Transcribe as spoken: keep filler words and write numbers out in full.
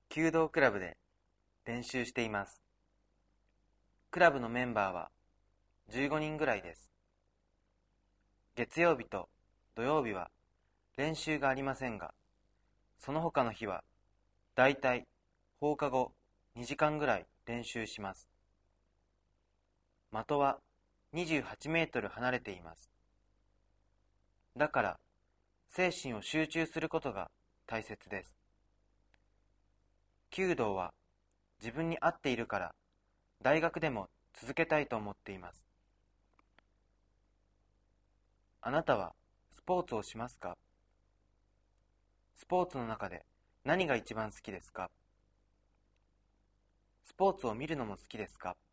弓道クラブで練習しています。クラブのメンバーはじゅうごにんぐらいです。月曜日と土曜日は練習がありませんが、その他の日はだいたい放課後にじかんぐらい練習します。的はにじゅうはちメートル離れています。だから精神を集中することが大切です。弓道は自分に合っているから大学でも続けたいと思っています。あなたはスポーツをしますか？スポーツの中で何が一番好きですか？スポーツを見るのも好きですか？